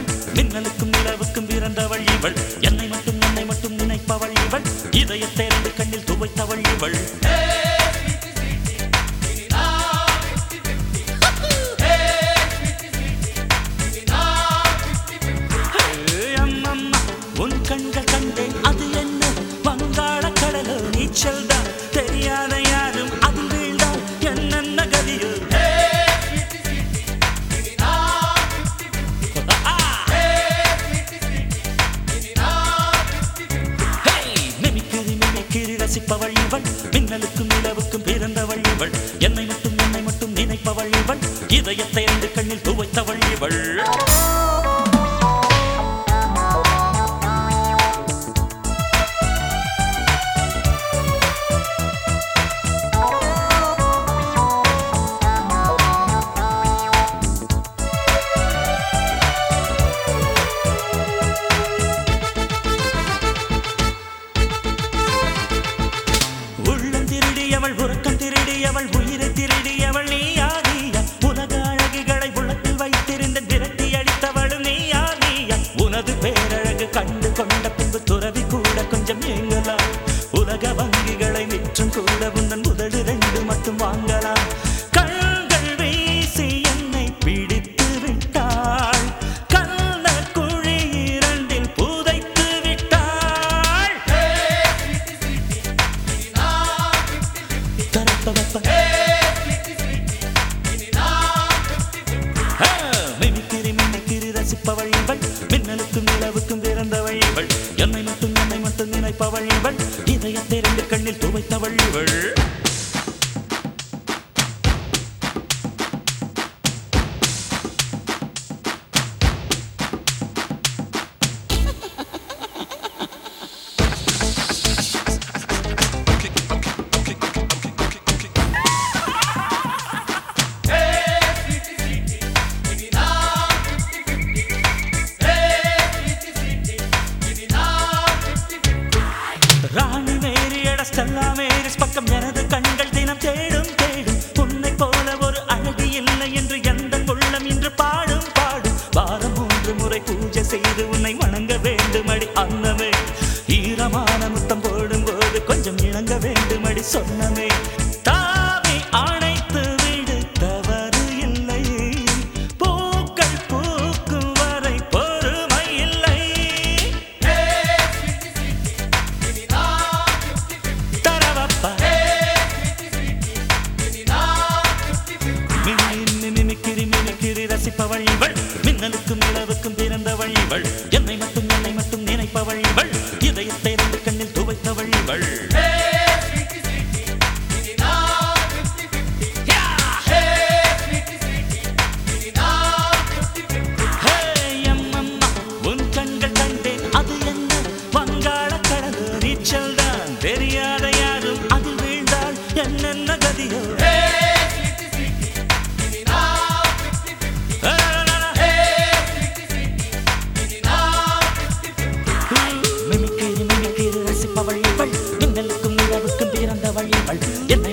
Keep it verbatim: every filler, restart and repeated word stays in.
இவள் மின்னலுக்கும் நிலவுக்கும் பிறந்தவள் இவள் என்னை மட்டும் என்னை மட்டும் நினைப்பவள் இவள் இதயத்தை ரெண்டு கண்ணில் துவைத்தவள் இவள் உன் கண்கள் கண்டேன் அது என்ன வங்காள கடலோ நீச்சல் தான் தெரியாத யாரும் அதில் வீழ்ந்தால் என்னென்ன கதியோ மிமிக்கிரி மிமிக்கிரி ரசிப்பவள் இவள் மின்னலுக்கும் நிலவுக்கும் பிறந்தவள் இவள் என்னை மட்டும் என்னை மட்டும் நினைப்பவள் இவள் இதயத்தை ரெண்டு கண்ணில் துவைத்தவள் இவள் அவள் உறக்கம் திருடியவள் உயிரை திருடியவள் நீயா நீயா உலக அழகுகளை உள்ளத்தில் வைத்திருந்த விரட்டி அடித்தவள் நீயா நீயா உனது பேரழகு கண்டு கொண்ட பின்பு துறவி கூட கொஞ்சம் ஏங்கலாம் உலக வங்கிகளை விற்றும் கூட உந்தன் முதல் ரெண்டு மட்டும் வாங்கலாம் கண்கள் வீசி என்னை பிடித்து விட்டாள் கண்ண குழி இரண்டில் புதைத்து விட்டாள் மிமிக்கிரி மிமிக்கிரி ரசிப்பவள் இவள் மின்னலுக்கும் நிலவுக்கும் பிறந்தவள் இவள் என்னை மட்டும் என்னை மட்டும் நினைப்பவள் இவள் இதயத்தை ரெண்டு கண்ணில் துவைத்தவள் இவள் ராணி மேரி எடஸ்டெல்லா மேரிஸ் பக்கம் எனது கண்கள் தினம் தேடும் தேடும் உன்னை போல ஒரு அழகு இல்லை என்று எந்த உள்ளம் இன்று பாடும் பாடும் வாரம் மூன்று முறை பூஜை செய்து உன்னை வணங்க வேண்டும் அடி அன்னமே ஈரமான முத்தம் போடும் போது கொஞ்சம் இணங்க வேண்டும் அடி சொன்னமே தாவி அணைத்து விடு தவறு இல்லை பூக்கள் பூக்கும் வரை பொறுமை இல்லை மிமிக்கிரி மிமிக்கிரி ரசிப்பவள் இவள் மின்னலுக்கும் நிலவுக்கும் பிறந்தவள் இவள் என்னை மட்டும் என்னை மட்டும் நினைப்பவள் இவள் இதயத்தை ரெண்டு கண்ணில் துவைத்தவள் இவள் உன் கண்கள் கண்டேன் அது என்ன வங்காள கடலோ நீச்சல் தான் தெரியாத யாரும் அதில் வீழ்ந்தால் என்னென்ன கதியோ மின்னலுக்கும் நிலவுக்கும் பிறந்தவள் இவள்